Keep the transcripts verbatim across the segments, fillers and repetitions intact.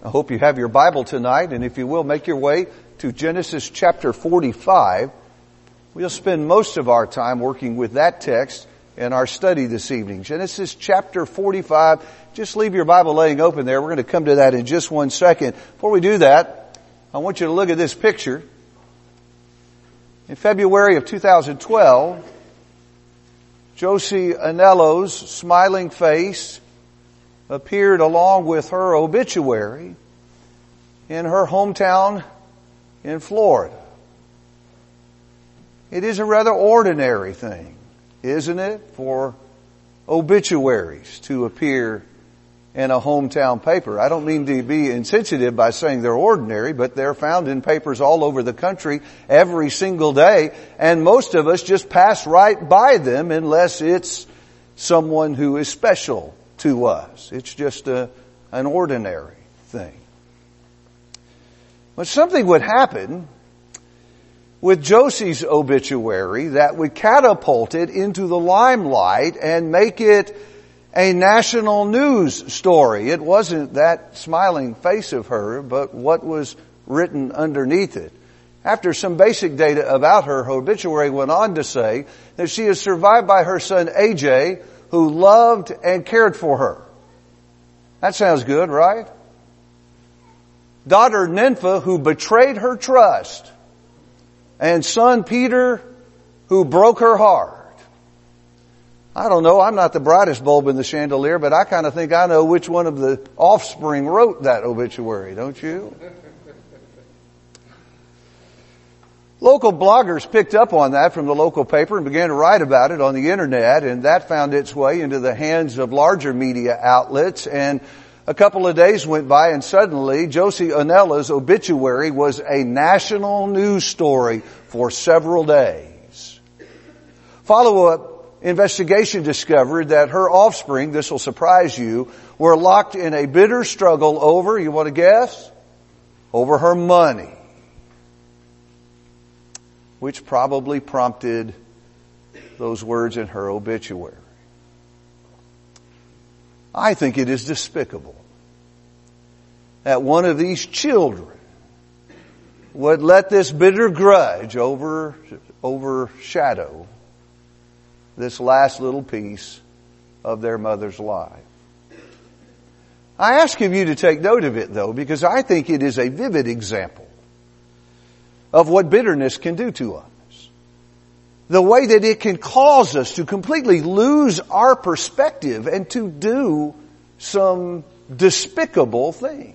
I hope you have your Bible tonight, and if you will, make your way to Genesis chapter forty-five. We'll spend most of our time working with that text in our study this evening. Genesis chapter forty-five. Just leave your Bible laying open there. We're going to come to that in just one second. Before we do that, I want you to look at this picture. In February of two thousand twelve, Josie Anello's smiling face appeared along with her obituary in her hometown in Florida. It is a rather ordinary thing, isn't it, for obituaries to appear in a hometown paper. I don't mean to be insensitive by saying they're ordinary, but they're found in papers all over the country every single day, and most of us just pass right by them unless it's someone who is special to us. It's just a, an ordinary thing. But something would happen with Josie's obituary that would catapult it into the limelight and make it a national news story. It wasn't that smiling face of her, but what was written underneath it. After some basic data about her, her obituary went on to say that she is survived by her son A J, who loved and cared for her. That sounds good, right? Daughter Nympha, who betrayed her trust. And son Peter, who broke her heart. I don't know, I'm not the brightest bulb in the chandelier, but I kind of think I know which one of the offspring wrote that obituary, don't you? Local bloggers picked up on that from the local paper and began to write about it on the internet, and that found its way into the hands of larger media outlets. And a couple of days went by, and suddenly Josie Anello's obituary was a national news story for several days. Follow-up investigation discovered that her offspring, this will surprise you, were locked in a bitter struggle over, you want to guess? Over her money. Which probably prompted those words in her obituary. I think it is despicable that one of these children would let this bitter grudge over, overshadow this last little piece of their mother's life. I ask of you to take note of it, though, because I think it is a vivid example of what bitterness can do to us. The way that it can cause us to completely lose our perspective and to do some despicable things.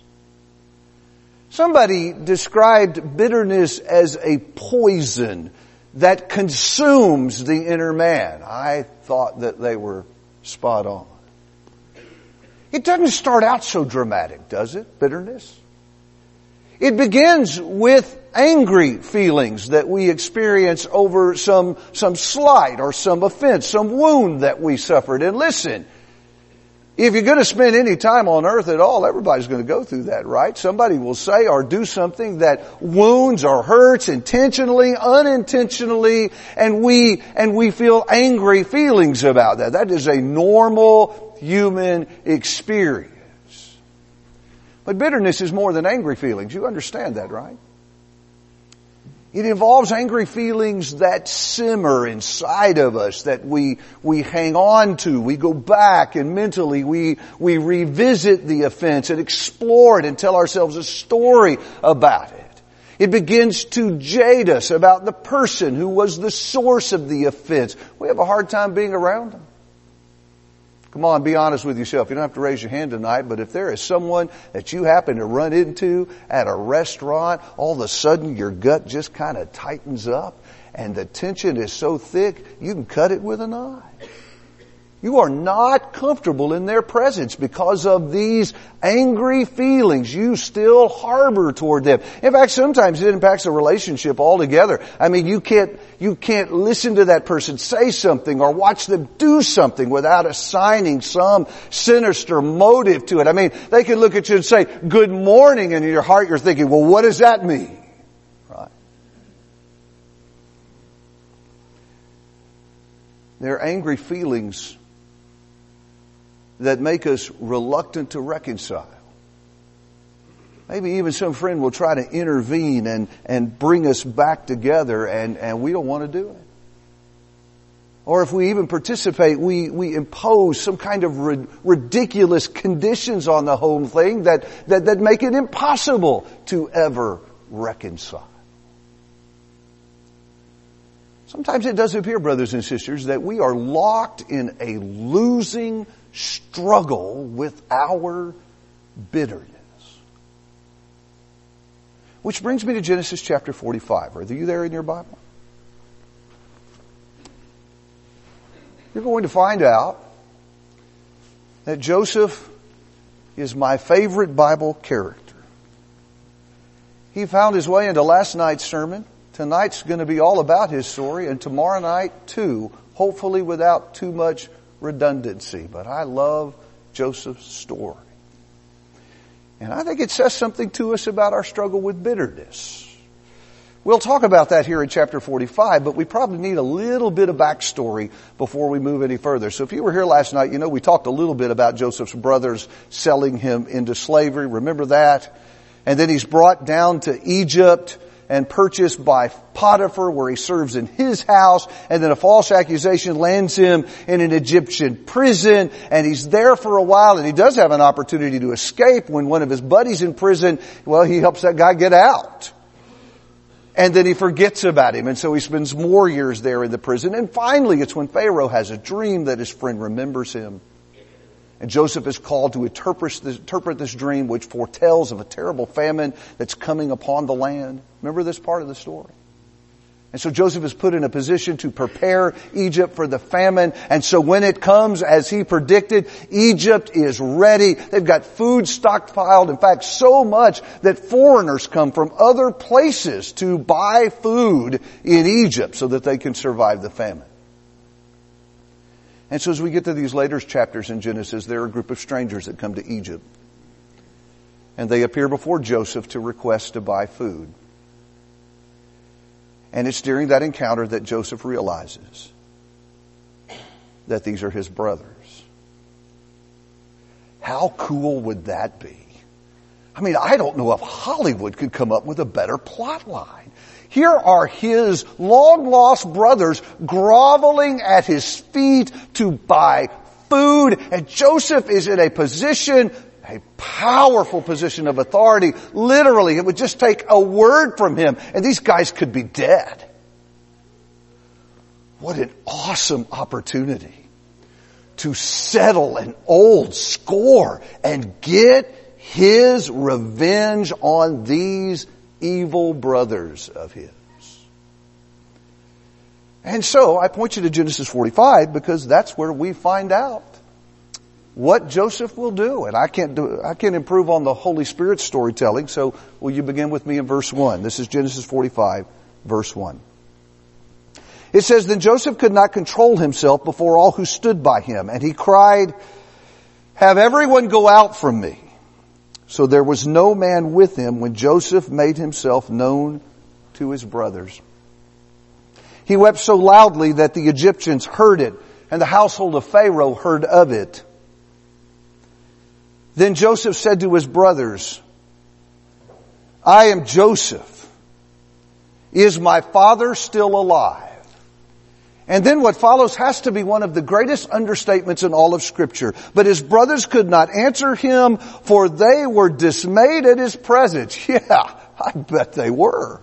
Somebody described bitterness as a poison that consumes the inner man. I thought that they were spot on. It doesn't start out so dramatic, does it? Bitterness. It begins with angry feelings that we experience over some, some slight or some offense, some wound that we suffered. And listen, if you're going to spend any time on earth at all, everybody's going to go through that, right? Somebody will say or do something that wounds or hurts intentionally, unintentionally, and we, and we feel angry feelings about that. That is a normal human experience. But bitterness is more than angry feelings. You understand that, right? It involves angry feelings that simmer inside of us, that we, we hang on to. We go back and mentally we, we revisit the offense and explore it and tell ourselves a story about it. It begins to jade us about the person who was the source of the offense. We have a hard time being around them. Come on, be honest with yourself. You don't have to raise your hand tonight, but if there is someone that you happen to run into at a restaurant, all of a sudden your gut just kind of tightens up and the tension is so thick, you can cut it with a knife. You are not comfortable in their presence because of these angry feelings you still harbor toward them. In fact, sometimes it impacts a relationship altogether. I mean, you can't, you can't listen to that person say something or watch them do something without assigning some sinister motive to it. I mean, they can look at you and say, "Good morning," and in your heart you're thinking, well, what does that mean? Right? They're angry feelings that make us reluctant to reconcile. Maybe even some friend will try to intervene and, and bring us back together, and, and we don't want to do it. Or if we even participate, we, we impose some kind of rid- ridiculous conditions on the whole thing that, that, that make it impossible to ever reconcile. Sometimes it does appear, brothers and sisters, that we are locked in a losing struggle with our bitterness. Which brings me to Genesis chapter forty-five. Are you there in your Bible? You're going to find out that Joseph is my favorite Bible character. He found his way into last night's sermon. Tonight's going to be all about his story, and tomorrow night too, hopefully without too much redundancy. But I love Joseph's story. And I think it says something to us about our struggle with bitterness. We'll talk about that here in chapter forty-five, but we probably need a little bit of backstory before we move any further. So if you were here last night, you know we talked a little bit about Joseph's brothers selling him into slavery. Remember that? And then he's brought down to Egypt and purchased by Potiphar, where he serves in his house, and then a false accusation lands him in an Egyptian prison, and he's there for a while, and he does have an opportunity to escape when one of his buddies in prison, well, he helps that guy get out. And then he forgets about him, and so he spends more years there in the prison. And finally, it's when Pharaoh has a dream that his friend remembers him. And Joseph is called to interpret this, interpret this dream, which foretells of a terrible famine that's coming upon the land. Remember this part of the story? And so Joseph is put in a position to prepare Egypt for the famine. And so when it comes, as he predicted, Egypt is ready. They've got food stockpiled. In fact, so much that foreigners come from other places to buy food in Egypt so that they can survive the famine. And so as we get to these later chapters in Genesis, there are a group of strangers that come to Egypt. And they appear before Joseph to request to buy food. And it's during that encounter that Joseph realizes that these are his brothers. How cool would that be? I mean, I don't know if Hollywood could come up with a better plot line. Here are his long-lost brothers groveling at his feet to buy food, and Joseph is in a position, a powerful position of authority. Literally, it would just take a word from him, and these guys could be dead. What an awesome opportunity to settle an old score and get his revenge on these evil brothers of his. And so I point you to Genesis forty-five because that's where we find out what Joseph will do. And I can't do, I can't improve on the Holy Spirit storytelling. So will you begin with me in verse one? This is Genesis forty-five, verse one. It says, "Then Joseph could not control himself before all who stood by him, and he cried, 'Have everyone go out from me.' So there was no man with him when Joseph made himself known to his brothers. He wept so loudly that the Egyptians heard it, and the household of Pharaoh heard of it. Then Joseph said to his brothers, 'I am Joseph. Is my father still alive?' And then what follows has to be one of the greatest understatements in all of Scripture. But his brothers could not answer him, for they were dismayed at his presence." Yeah, I bet they were.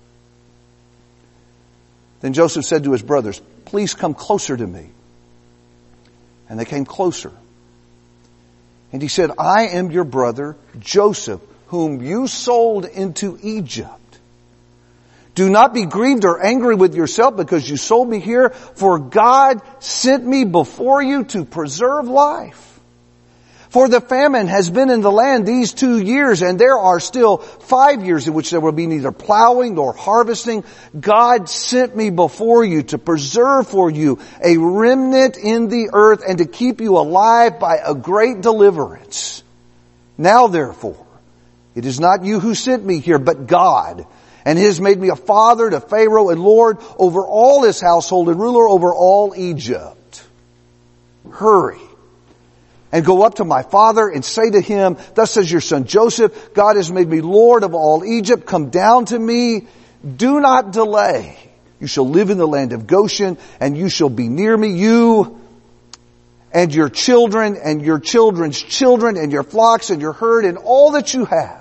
Then Joseph said to his brothers, "Please come closer to me." And they came closer. And he said, "I am your brother Joseph, whom you sold into Egypt. Do not be grieved or angry with yourself because you sold me here, for God sent me before you to preserve life. For the famine has been in the land these two years, and there are still five years in which there will be neither plowing nor harvesting. God sent me before you to preserve for you a remnant in the earth and to keep you alive by a great deliverance. Now therefore, it is not you who sent me here, but God. And he has made me a father to Pharaoh and Lord over all his household and ruler over all Egypt. Hurry, and go up to my father and say to him, thus says your son Joseph, God has made me Lord of all Egypt. Come down to me. Do not delay. You shall live in the land of Goshen, and you shall be near me, you and your children and your children's children and your flocks and your herd and all that you have.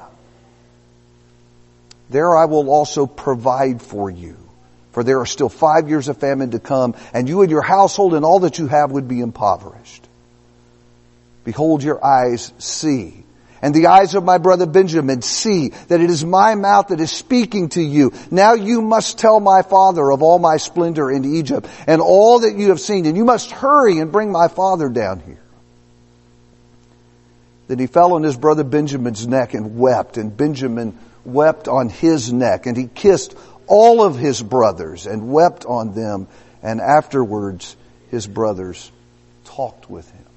There I will also provide for you. For there are still five years of famine to come, and you and your household and all that you have would be impoverished. Behold, your eyes see, and the eyes of my brother Benjamin see that it is my mouth that is speaking to you. Now you must tell my father of all my splendor in Egypt and all that you have seen, and you must hurry and bring my father down here. Then he fell on his brother Benjamin's neck and wept, and Benjamin wept on his neck, and he kissed all of his brothers and wept on them, and afterwards his brothers talked with him.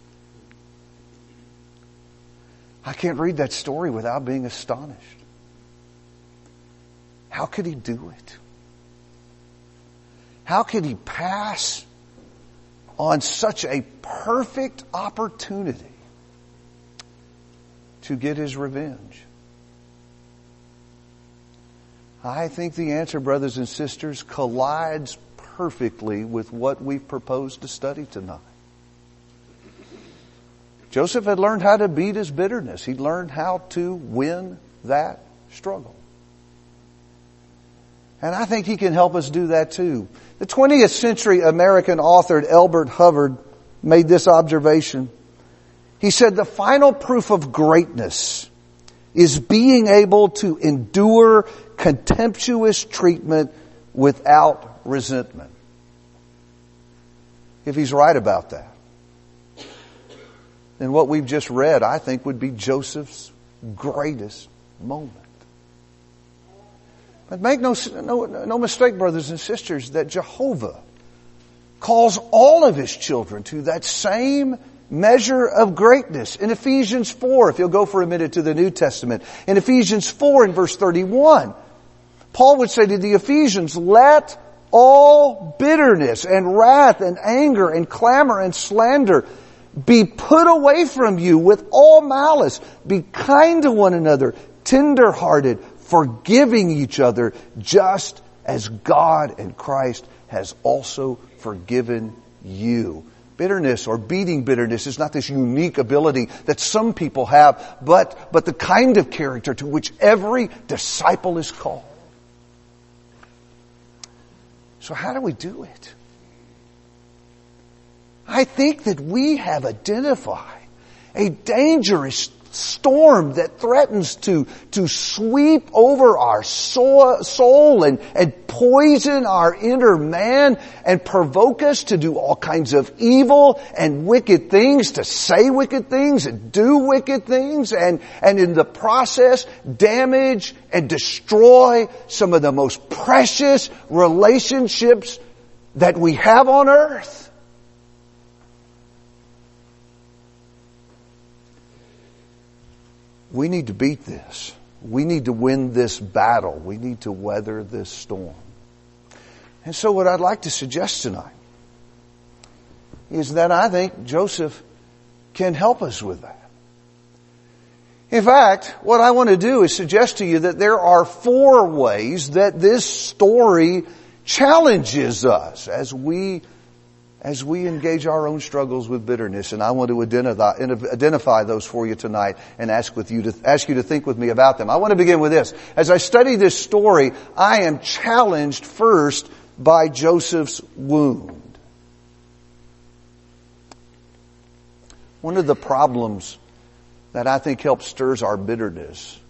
I can't read that story without being astonished. How could he do it? How could he pass on such a perfect opportunity to get his revenge? I think the answer, brothers and sisters, collides perfectly with what we've proposed to study tonight. Joseph had learned how to beat his bitterness. He'd learned how to win that struggle. And I think he can help us do that too. The twentieth century American author Elbert Hubbard made this observation. He said, the final proof of greatness is being able to endure contemptuous treatment without resentment. If he's right about that, then what we've just read, I think, would be Joseph's greatest moment. But make no, no, no mistake, brothers and sisters, that Jehovah calls all of His children to that same measure of greatness. In Ephesians four, if you'll go for a minute to the New Testament, in Ephesians four and verse thirty-one, Paul would say to the Ephesians, let all bitterness and wrath and anger and clamor and slander be put away from you with all malice. Be kind to one another, tender-hearted, forgiving each other, just as God and Christ has also forgiven you. Bitterness or beating bitterness is not this unique ability that some people have, but, but the kind of character to which every disciple is called. So how do we do it? I think that we have identified a dangerous storm that threatens to, to sweep over our soul, soul and, and poison our inner man and provoke us to do all kinds of evil and wicked things, to say wicked things and do wicked things, and, and in the process damage and destroy some of the most precious relationships that we have on earth. We need to beat this. We need to win this battle. We need to weather this storm. And so what I'd like to suggest tonight is that I think Joseph can help us with that. In fact, what I want to do is suggest to you that there are four ways that this story challenges us as we as we engage our own struggles with bitterness. And I want to identify, identify those for you tonight and ask with you to, ask you to think with me about them. I want to begin with this. As I study this story, I am challenged first by Joseph's wound. One of the problems that I think helps stirs our bitterness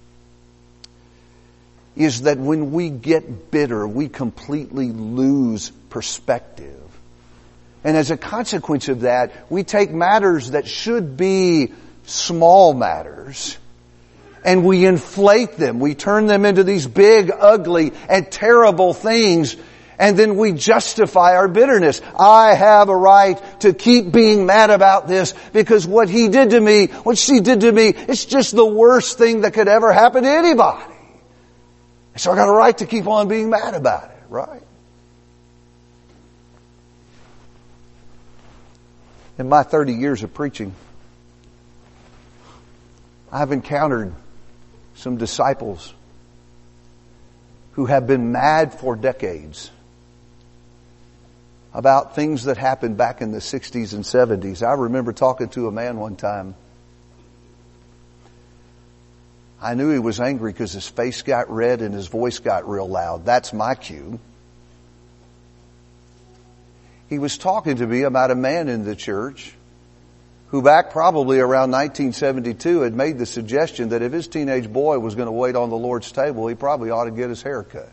is that when we get bitter, we completely lose perspective. And as a consequence of that, we take matters that should be small matters and we inflate them. We turn them into these big, ugly, and terrible things, and then we justify our bitterness. I have a right to keep being mad about this because what he did to me, what she did to me, it's just the worst thing that could ever happen to anybody. So I got a right to keep on being mad about it, right? In my thirty years of preaching, I've encountered some disciples who have been mad for decades about things that happened back in the sixties and seventies. I remember talking to a man one time. I knew he was angry because his face got red and his voice got real loud. That's my cue. He was talking to me about a man in the church who back probably around nineteen seventy-two had made the suggestion that if his teenage boy was going to wait on the Lord's table, he probably ought to get his hair cut.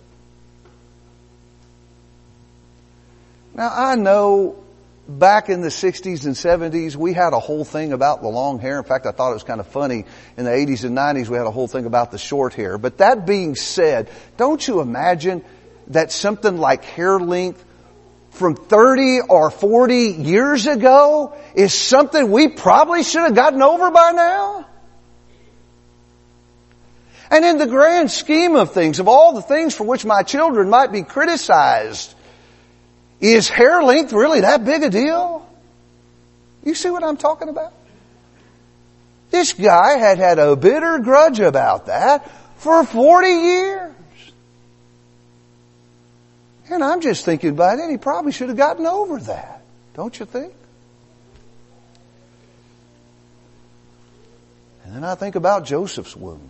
Now, I know back in the sixties and seventies, we had a whole thing about the long hair. In fact, I thought it was kind of funny. In the eighties and nineties, we had a whole thing about the short hair. But that being said, don't you imagine that something like hair length from thirty or forty years ago is something we probably should have gotten over by now? And in the grand scheme of things, of all the things for which my children might be criticized, is hair length really that big a deal? You see what I'm talking about? This guy had had a bitter grudge about that for forty years. And I'm just thinking about it, he probably should have gotten over that. Don't you think? And then I think about Joseph's wound.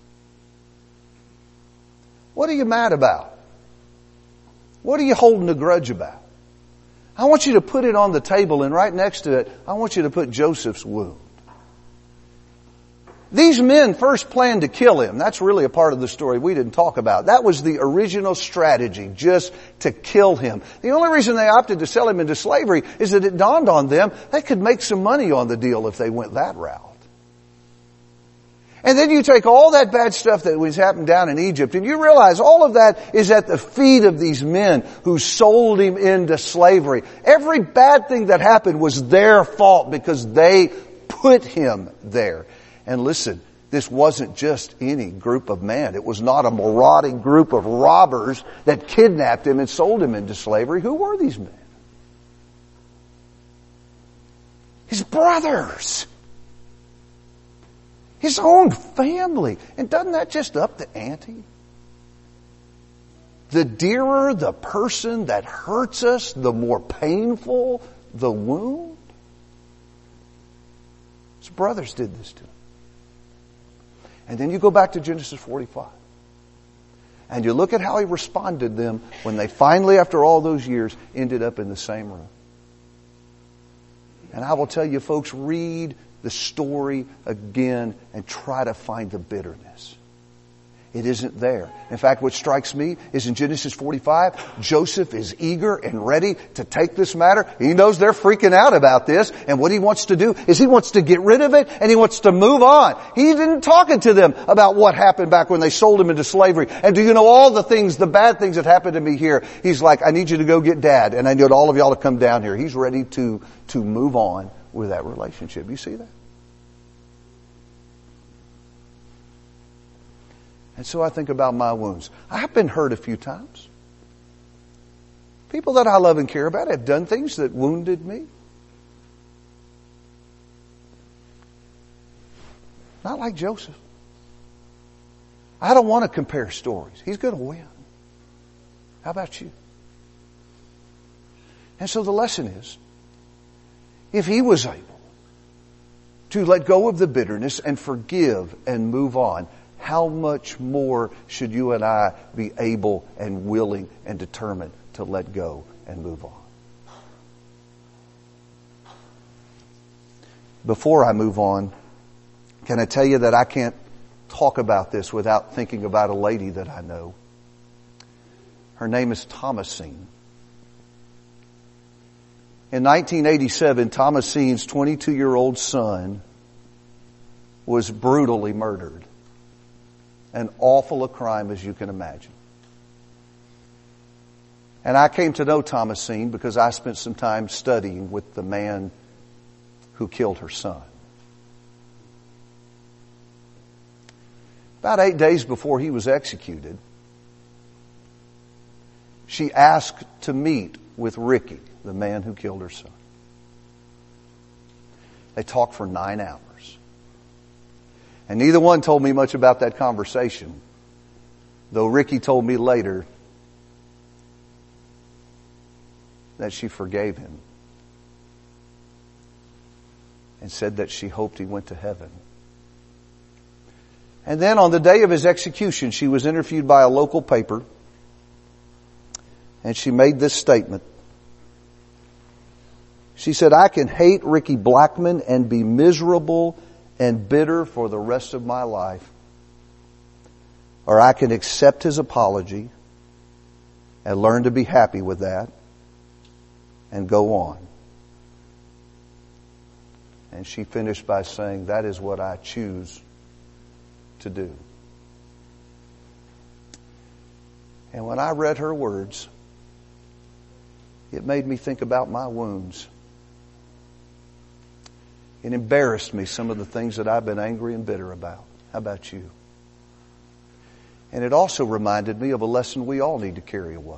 What are you mad about? What are you holding a grudge about? I want you to put it on the table, and right next to it, I want you to put Joseph's wound. These men first planned to kill him. That's really a part of the story we didn't talk about. That was the original strategy, just to kill him. The only reason they opted to sell him into slavery is that it dawned on them they could make some money on the deal if they went that route. And then you take all that bad stuff that was happening down in Egypt, and you realize all of that is at the feet of these men who sold him into slavery. Every bad thing that happened was their fault because they put him there. And listen, this wasn't just any group of men. It was not a marauding group of robbers that kidnapped him and sold him into slavery. Who were these men? His brothers. His own family. And doesn't that just up the ante? The dearer the person that hurts us, the more painful the wound. His brothers did this to him. And then you go back to Genesis forty-five. And you look at how he responded to them when they finally, after all those years, ended up in the same room. And I will tell you, folks, read the story again and try to find the bitterness. It isn't there. In fact, what strikes me is in Genesis forty-five, Joseph is eager and ready to take this matter. He knows they're freaking out about this, and what he wants to do is he wants to get rid of it and he wants to move on. He didn't talking to them about what happened back when they sold him into slavery. And do you know all the things, the bad things that happened to me here? He's like, I need you to go get Dad, and I need all of y'all to come down here. He's ready to, to move on with that relationship. You see that? And so I think about my wounds. I've been hurt a few times. People that I love and care about have done things that wounded me. Not like Joseph. I don't want to compare stories. He's going to win. How about you? And so the lesson is, if he was able to let go of the bitterness and forgive and move on, how much more should you and I be able and willing and determined to let go and move on? Before I move on, can I tell you that I can't talk about this without thinking about a lady that I know. Her name is Thomasine. In nineteen eighty-seven, Thomasine's twenty-two-year-old son was brutally murdered. An awful a crime as you can imagine. And I came to know Thomasine because I spent some time studying with the man who killed her son. About eight days before he was executed, she asked to meet with Ricky, the man who killed her son. They talked for nine hours. And neither one told me much about that conversation, though Ricky told me later that she forgave him and said that she hoped he went to heaven. And then on the day of his execution, she was interviewed by a local paper, and she made this statement. She said, "I can hate Ricky Blackman and be miserable and bitter for the rest of my life. Or I can accept his apology and learn to be happy with that and go on." And she finished by saying, "That is what I choose to do." And when I read her words, it made me think about my wounds. It embarrassed me, some of the things that I've been angry and bitter about. How about you? And it also reminded me of a lesson we all need to carry away.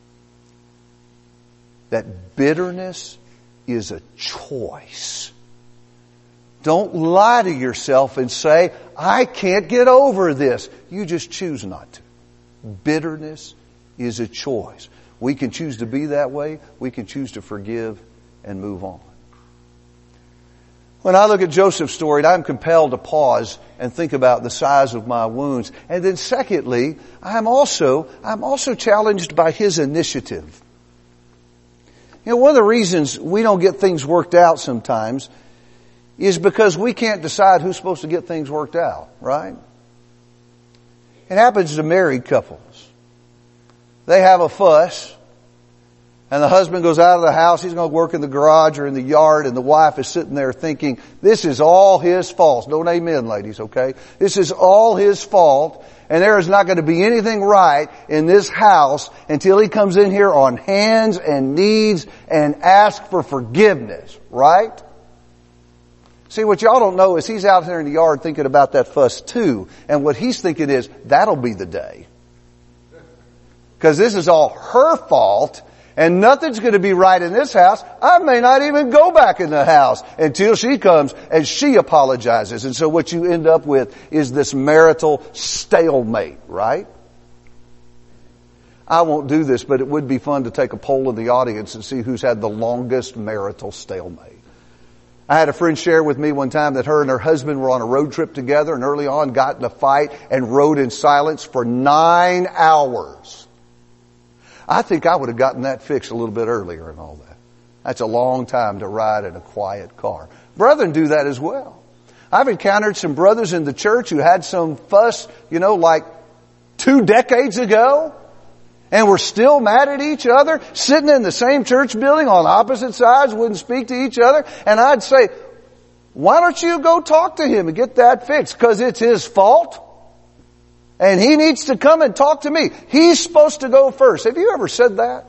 That bitterness is a choice. Don't lie to yourself and say, "I can't get over this." You just choose not to. Bitterness is a choice. We can choose to be that way. We can choose to forgive and move on. When I look at Joseph's story, I'm compelled to pause and think about the size of my wounds. And then secondly, I'm also, I'm also challenged by his initiative. You know, one of the reasons we don't get things worked out sometimes is because we can't decide who's supposed to get things worked out, right? It happens to married couples. They have a fuss, and the husband goes out of the house, he's going to work in the garage or in the yard, and the wife is sitting there thinking, this is all his fault. Don't amen, ladies, okay? This is all his fault, and there is not going to be anything right in this house until he comes in here on hands and knees and asks for forgiveness, right? See, what y'all don't know is he's out there in the yard thinking about that fuss too, and what he's thinking is, that'll be the day. Because this is all her fault, and nothing's going to be right in this house. I may not even go back in the house until she comes and she apologizes. And so what you end up with is this marital stalemate, right? I won't do this, but it would be fun to take a poll in the audience and see who's had the longest marital stalemate. I had a friend share with me one time that her and her husband were on a road trip together, and early on got in a fight and rode in silence for nine hours. I think I would have gotten that fixed a little bit earlier and all that. That's a long time to ride in a quiet car. Brethren do that as well. I've encountered some brothers in the church who had some fuss, you know, like two decades ago, and were still mad at each other, sitting in the same church building on opposite sides, wouldn't speak to each other. And I'd say, why don't you go talk to him and get that fixed? Because it's his fault. And he needs to come and talk to me. He's supposed to go first. Have you ever said that?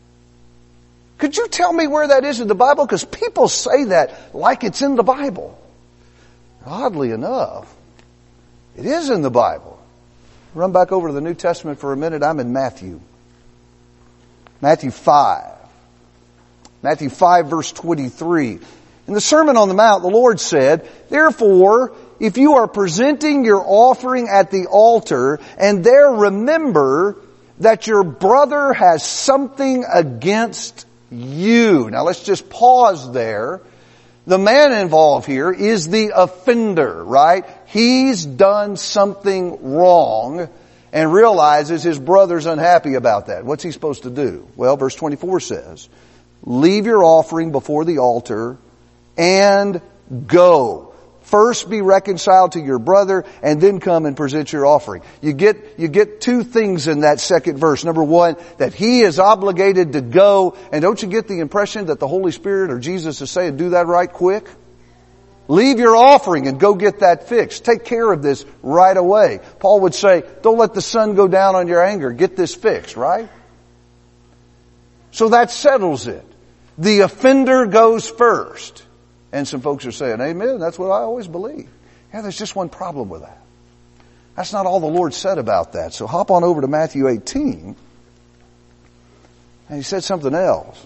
Could you tell me where that is in the Bible? Because people say that like it's in the Bible. Oddly enough, it is in the Bible. Run back over to the New Testament for a minute. I'm in Matthew. Matthew five. Matthew five verse twenty-three. In the Sermon on the Mount, the Lord said, "Therefore, if you are presenting your offering at the altar, and there remember that your brother has something against you." Now let's just pause there. The man involved here is the offender, right? He's done something wrong and realizes his brother's unhappy about that. What's he supposed to do? Well, verse twenty-four says, "Leave your offering before the altar and go. First be reconciled to your brother and then come and present your offering." You get, you get two things in that second verse. Number one, that he is obligated to go. And don't you get the impression that the Holy Spirit or Jesus is saying, do that right quick? Leave your offering and go get that fixed. Take care of this right away. Paul would say, don't let the sun go down on your anger. Get this fixed, right? So that settles it. The offender goes first. And some folks are saying, amen, that's what I always believe. Yeah, there's just one problem with that. That's not all the Lord said about that. So hop on over to Matthew eighteen. And he said something else.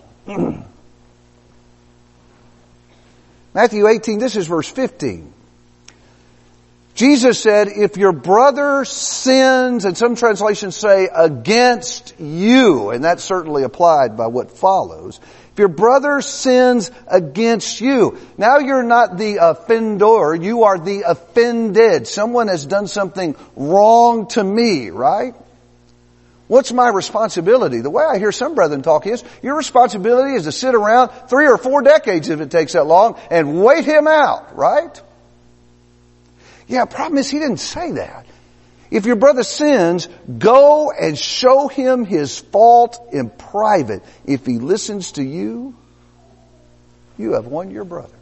Matthew eighteen, this is verse fifteen. Jesus said, if your brother sins, and some translations say against you, and that's certainly applied by what follows. If your brother sins against you, now you're not the offender, you are the offended. Someone has done something wrong to me, right? What's my responsibility? The way I hear some brethren talk is, your responsibility is to sit around three or four decades if it takes that long and wait him out, right? Yeah, problem is he didn't say that. If your brother sins, go and show him his fault in private. If he listens to you, you have won your brother.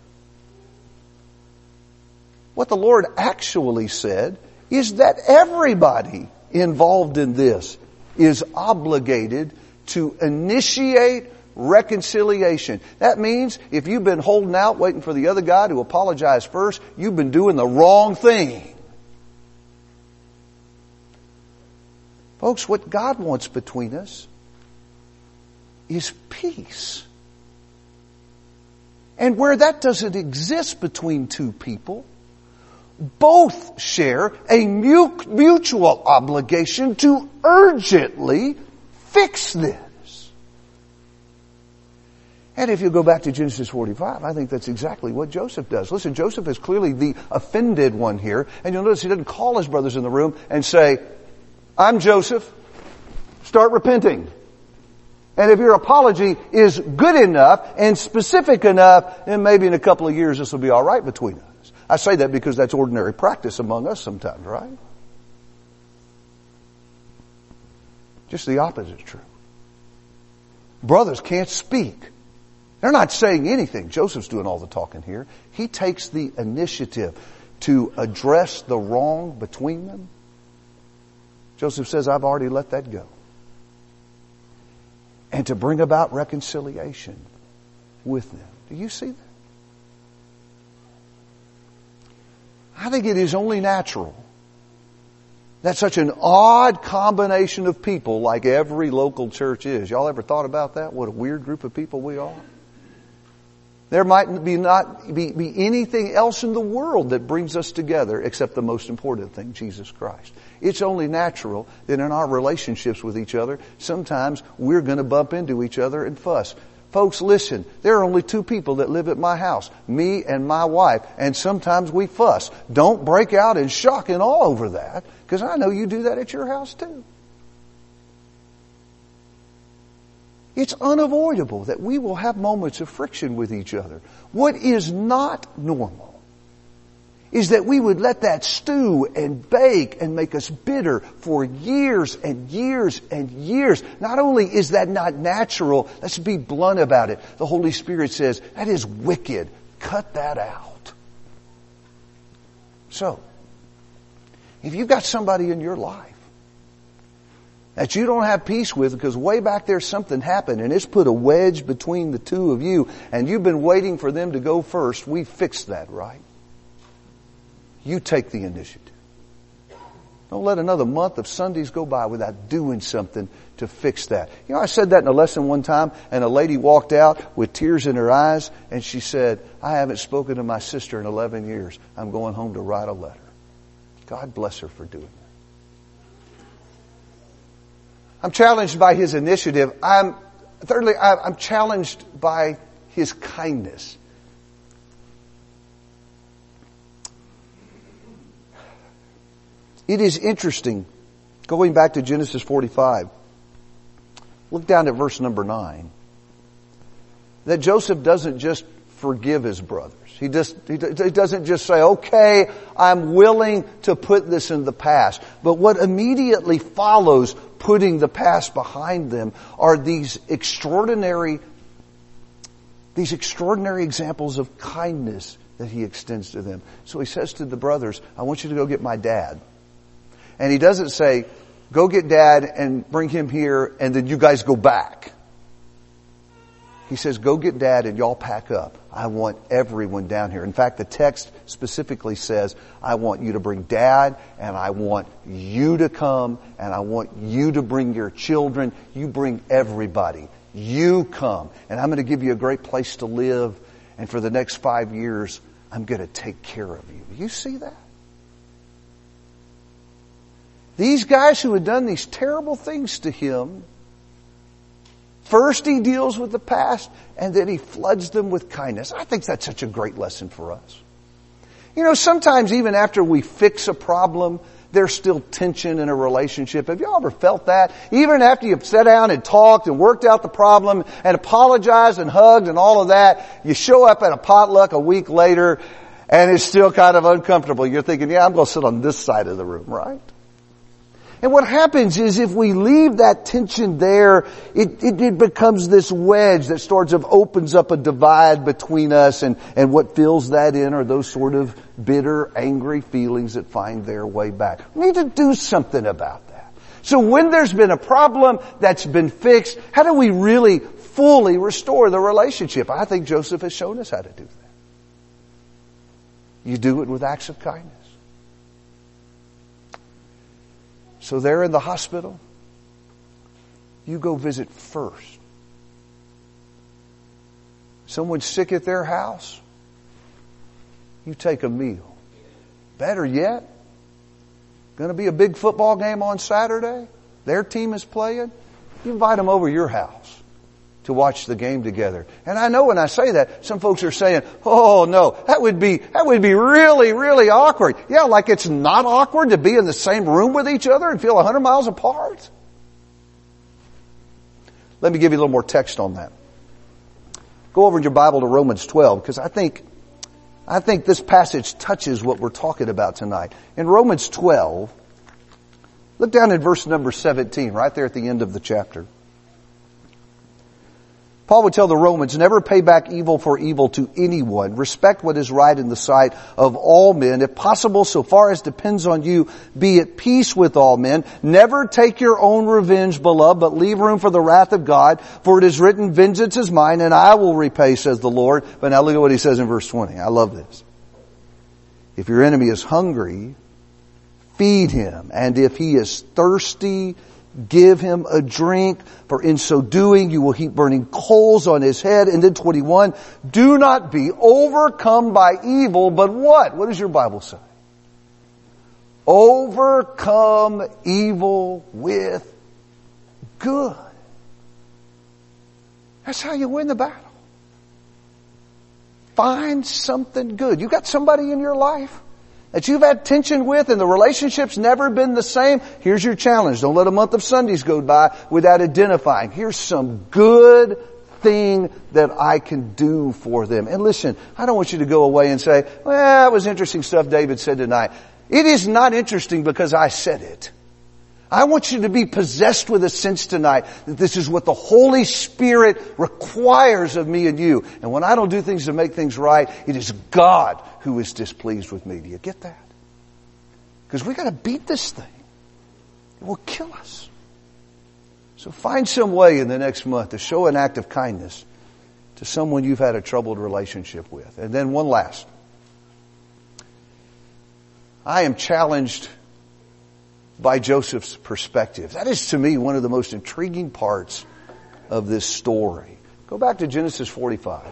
What the Lord actually said is that everybody involved in this is obligated to initiate reconciliation. That means if you've been holding out waiting for the other guy to apologize first, you've been doing the wrong thing. Folks, what God wants between us is peace. And where that doesn't exist between two people, both share a mutual obligation to urgently fix this. And if you go back to Genesis forty-five, I think that's exactly what Joseph does. Listen, Joseph is clearly the offended one here. And you'll notice he doesn't call his brothers in the room and say, I'm Joseph, start repenting. And if your apology is good enough and specific enough, then maybe in a couple of years this will be all right between us. I say that because that's ordinary practice among us sometimes, right? Just the opposite is true. Brothers can't speak. They're not saying anything. Joseph's doing all the talking here. He takes the initiative to address the wrong between them. Joseph says, I've already let that go. And to bring about reconciliation with them. Do you see that? I think it is only natural that such an odd combination of people, like every local church is. Y'all ever thought about that? What a weird group of people we are. There might be not be, be anything else in the world that brings us together except the most important thing, Jesus Christ. It's only natural that in our relationships with each other, sometimes we're going to bump into each other and fuss. Folks, listen, there are only two people that live at my house, me and my wife, and sometimes we fuss. Don't break out in shock and awe over that, because I know you do that at your house too. It's unavoidable that we will have moments of friction with each other. What is not normal is that we would let that stew and bake and make us bitter for years and years and years. Not only is that not natural, let's be blunt about it. The Holy Spirit says, that is wicked. Cut that out. So, if you've got somebody in your life that you don't have peace with because way back there something happened and it's put a wedge between the two of you and you've been waiting for them to go first, we fixed that, right? You take the initiative. Don't let another month of Sundays go by without doing something to fix that. You know, I said that in a lesson one time and a lady walked out with tears in her eyes and she said, I haven't spoken to my sister in eleven years. I'm going home to write a letter. God bless her for doing that. I'm challenged by his initiative. I'm, thirdly, I'm challenged by his kindness. It is interesting, going back to Genesis forty-five, look down at verse number nine, that Joseph doesn't just forgive his brothers. He just, he doesn't just say, okay, I'm willing to put this in the past. But what immediately follows putting the past behind them are these extraordinary, these extraordinary examples of kindness that he extends to them. So he says to the brothers, I want you to go get my dad. And he doesn't say, go get dad and bring him here and then you guys go back. He says, go get dad and y'all pack up. I want everyone down here. In fact, the text specifically says, I want you to bring dad and I want you to come and I want you to bring your children. You bring everybody. You come. And I'm going to give you a great place to live. And for the next five years, I'm going to take care of you. You see that? These guys who had done these terrible things to him, first he deals with the past, and then he floods them with kindness. I think that's such a great lesson for us. You know, sometimes even after we fix a problem, there's still tension in a relationship. Have you ever felt that? Even after you've sat down and talked and worked out the problem and apologized and hugged and all of that, you show up at a potluck a week later and it's still kind of uncomfortable. You're thinking, yeah, I'm going to sit on this side of the room, right? And what happens is if we leave that tension there, it, it, it becomes this wedge that sort of opens up a divide between us, and, and what fills that in are those sort of bitter, angry feelings that find their way back. We need to do something about that. So when there's been a problem that's been fixed, how do we really fully restore the relationship? I think Joseph has shown us how to do that. You do it with acts of kindness. So they're in the hospital. You go visit first. Someone's sick at their house. You take a meal. Better yet, going to be a big football game on Saturday. Their team is playing. You invite them over to your house to watch the game together. And I know when I say that, some folks are saying, oh no, that would be, that would be really, really awkward. Yeah, like it's not awkward to be in the same room with each other and feel a hundred miles apart. Let me give you a little more text on that. Go over in your Bible to Romans twelve, because I think, I think this passage touches what we're talking about tonight. In Romans twelve, look down in verse number seventeen, right there at the end of the chapter. Paul would tell the Romans, never pay back evil for evil to anyone. Respect what is right in the sight of all men. If possible, so far as depends on you, be at peace with all men. Never take your own revenge, beloved, but leave room for the wrath of God. For it is written, vengeance is mine, and I will repay, says the Lord. But now look at what he says in verse twenty. I love this. If your enemy is hungry, feed him. And if he is thirsty, give him a drink, for in so doing you will heap burning coals on his head. And then twenty-one, do not be overcome by evil, but what? What does your Bible say? Overcome evil with good. That's how you win the battle. Find something good. You got somebody in your life that you've had tension with and the relationship's never been the same. Here's your challenge. Don't let a month of Sundays go by without identifying. Here's some good thing that I can do for them. And listen, I don't want you to go away and say, well, that was interesting stuff David said tonight. It is not interesting because I said it. I want you to be possessed with a sense tonight that this is what the Holy Spirit requires of me and you. And when I don't do things to make things right, it is God who is displeased with me. Do you get that? Because we got to beat this thing. It will kill us. So find some way in the next month to show an act of kindness to someone you've had a troubled relationship with. And then one last. I am challenged by Joseph's perspective. That is, to me, one of the most intriguing parts of this story. Go back to Genesis forty-five.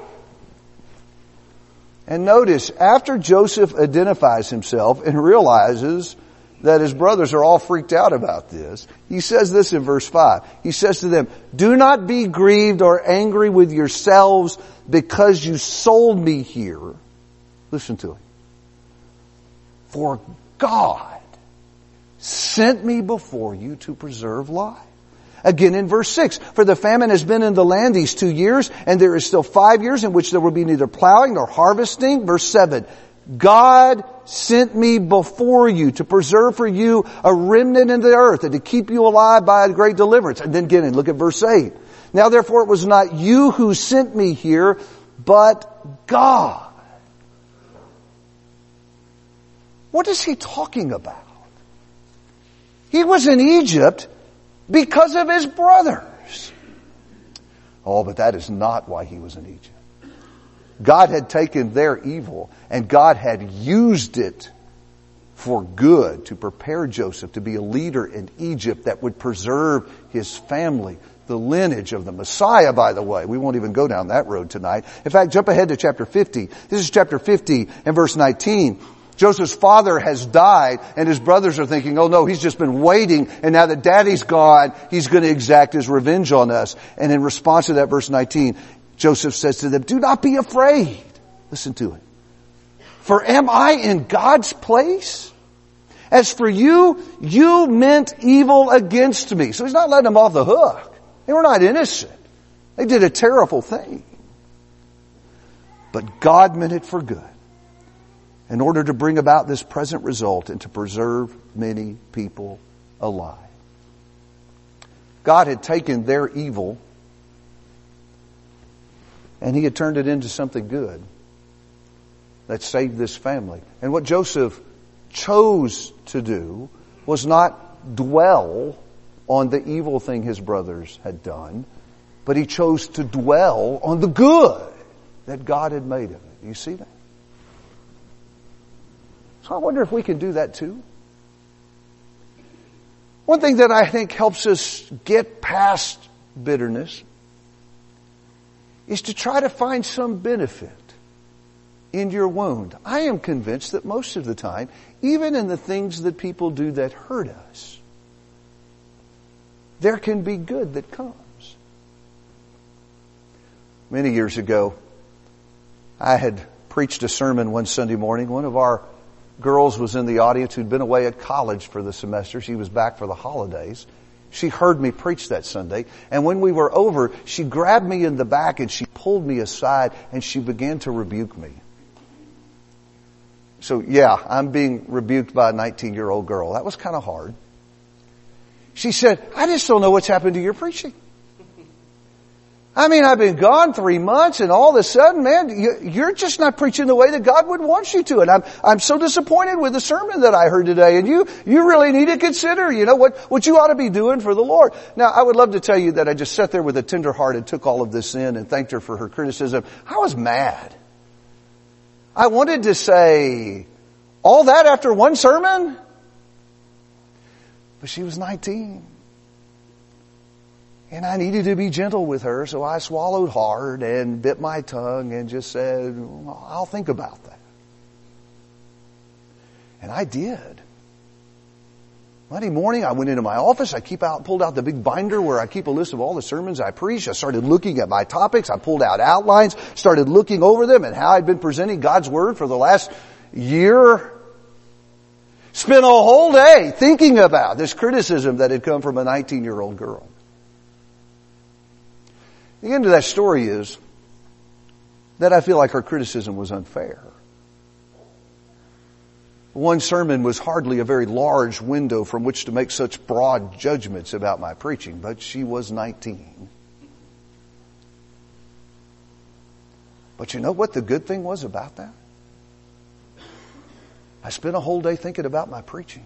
And notice, after Joseph identifies himself and realizes that his brothers are all freaked out about this, he says this in verse five. He says to them, do not be grieved or angry with yourselves because you sold me here. Listen to it. For God sent me before you to preserve life. Again in verse six, for the famine has been in the land these two years, and there is still five years in which there will be neither plowing nor harvesting. Verse seven, God sent me before you to preserve for you a remnant in the earth and to keep you alive by a great deliverance. And then again, look at verse eight. Now therefore it was not you who sent me here, but God. What is he talking about? He was in Egypt because of his brothers. Oh, but that is not why he was in Egypt. God had taken their evil and God had used it for good to prepare Joseph to be a leader in Egypt that would preserve his family, the lineage of the Messiah, by the way. We won't even go down that road tonight. In fact, jump ahead to chapter fifty. This is chapter fifty and verse nineteen. Joseph's father has died, and his brothers are thinking, oh no, he's just been waiting, and now that daddy's gone, he's going to exact his revenge on us. And in response to that, verse nineteen, Joseph says to them, do not be afraid. Listen to it. For am I in God's place? As for you, you meant evil against me. So he's not letting them off the hook. They were not innocent. They did a terrible thing. But God meant it for good, in order to bring about this present result and to preserve many people alive. God had taken their evil and He had turned it into something good that saved this family. And what Joseph chose to do was not dwell on the evil thing his brothers had done, but he chose to dwell on the good that God had made of it. You see that? So I wonder if we can do that too. One thing that I think helps us get past bitterness is to try to find some benefit in your wound. I am convinced that most of the time, even in the things that people do that hurt us, there can be good that comes. Many years ago, I had preached a sermon one Sunday morning. One of our girls was in the audience who'd been away at college for the semester. She was back for the holidays. She heard me preach that Sunday, and when we were over, she grabbed me in the back and she pulled me aside and she began to rebuke me. So yeah, I'm being rebuked by a nineteen-year-old girl. That was kind of hard. She said, I just don't know what's happened to your preaching. I mean, I've been gone three months and all of a sudden, man, you're just not preaching the way that God would want you to. And I'm, I'm so disappointed with the sermon that I heard today. And you, you really need to consider, you know, what, what you ought to be doing for the Lord. Now, I would love to tell you that I just sat there with a tender heart and took all of this in and thanked her for her criticism. I was mad. I wanted to say, all that after one sermon? But she was nineteen. And I needed to be gentle with her, so I swallowed hard and bit my tongue and just said, well, I'll think about that. And I did. Monday morning, I went into my office. I keep out, pulled out the big binder where I keep a list of all the sermons I preach. I started looking at my topics. I pulled out outlines, started looking over them and how I'd been presenting God's Word for the last year. Spent a whole day thinking about this criticism that had come from a nineteen-year-old girl. The end of that story is that I feel like her criticism was unfair. One sermon was hardly a very large window from which to make such broad judgments about my preaching, but she was nineteen. But you know what the good thing was about that? I spent a whole day thinking about my preaching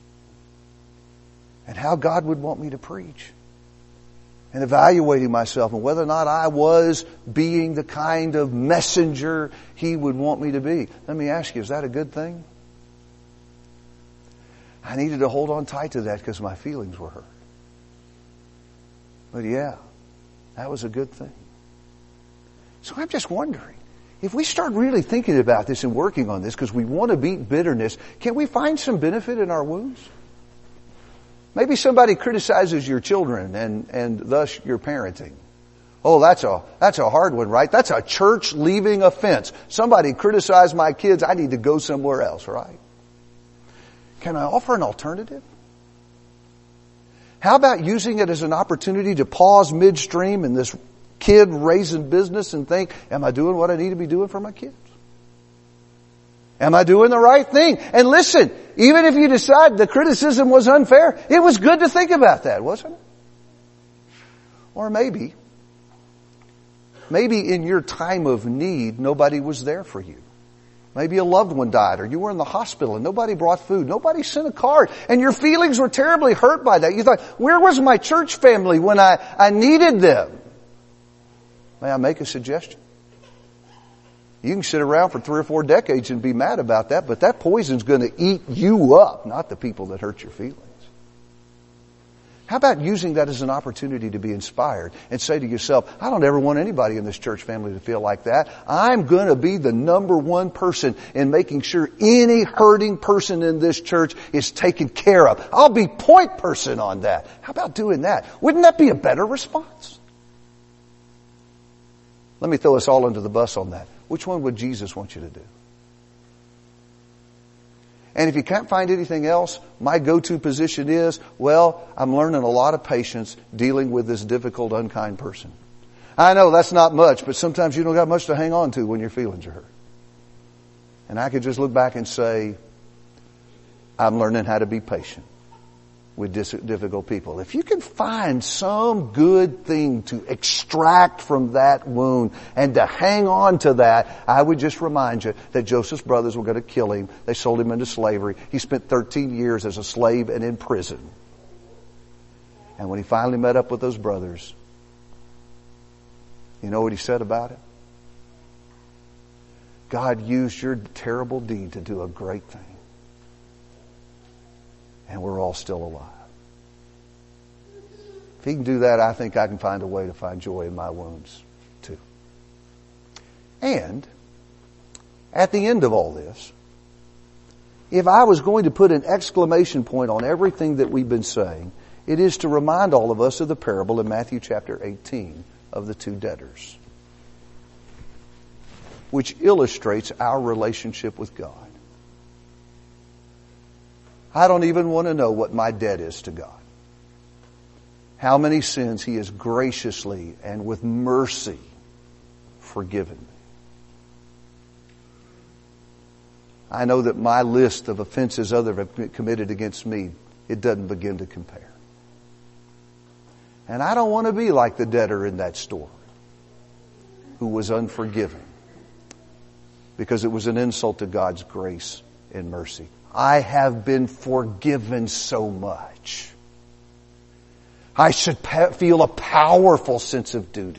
and how God would want me to preach, and evaluating myself and whether or not I was being the kind of messenger He would want me to be. Let me ask you, is that a good thing? I needed to hold on tight to that because my feelings were hurt. But yeah, that was a good thing. So I'm just wondering, if we start really thinking about this and working on this because we want to beat bitterness, can we find some benefit in our wounds? Maybe somebody criticizes your children and, and thus your parenting. Oh, that's a, that's a hard one, right? That's a church leaving offense. Somebody criticized my kids. I need to go somewhere else, right? Can I offer an alternative? How about using it as an opportunity to pause midstream in this kid raising business and think, am I doing what I need to be doing for my kids? Am I doing the right thing? And listen, even if you decide the criticism was unfair, it was good to think about that, wasn't it? Or maybe, maybe in your time of need, nobody was there for you. Maybe a loved one died, or you were in the hospital and nobody brought food. Nobody sent a card, and your feelings were terribly hurt by that. You thought, where was my church family when I, I needed them? May I make a suggestion? You can sit around for three or four decades and be mad about that, but that poison's going to eat you up, not the people that hurt your feelings. How about using that as an opportunity to be inspired and say to yourself, I don't ever want anybody in this church family to feel like that. I'm going to be the number one person in making sure any hurting person in this church is taken care of. I'll be point person on that. How about doing that? Wouldn't that be a better response? Let me throw us all under the bus on that. Which one would Jesus want you to do? And if you can't find anything else, my go-to position is, well, I'm learning a lot of patience dealing with this difficult, unkind person. I know that's not much, but sometimes you don't got much to hang on to when your feelings are hurt. And I could just look back and say, I'm learning how to be patient with difficult people. If you can find some good thing to extract from that wound and to hang on to that, I would just remind you that Joseph's brothers were going to kill him. They sold him into slavery. He spent thirteen years as a slave and in prison. And when he finally met up with those brothers, you know what he said about it? God used your terrible deed to do a great thing. And we're all still alive. If he can do that, I think I can find a way to find joy in my wounds too. And at the end of all this, if I was going to put an exclamation point on everything that we've been saying, it is to remind all of us of the parable in Matthew chapter eighteen of the two debtors, which illustrates our relationship with God. I don't even want to know what my debt is to God. How many sins He has graciously and with mercy forgiven me. I know that my list of offenses others have committed against me, it doesn't begin to compare. And I don't want to be like the debtor in that story who was unforgiving because it was an insult to God's grace and mercy. I have been forgiven so much. I should pa- feel a powerful sense of duty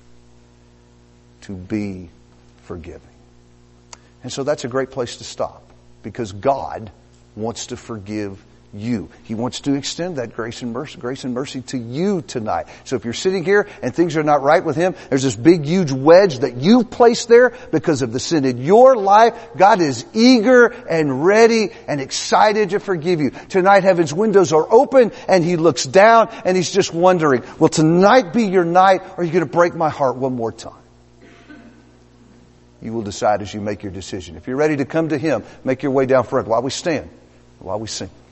to be forgiving. And so that's a great place to stop because God wants to forgive you. He wants to extend that grace and mercy, grace and mercy to you tonight. So if you're sitting here and things are not right with Him, there's this big, huge wedge that you've placed there because of the sin in your life. God is eager and ready and excited to forgive you. Tonight, heaven's windows are open and He looks down and He's just wondering, will tonight be your night or are you going to break my heart one more time? You will decide as you make your decision. If you're ready to come to Him, make your way down front while we stand, while we sing.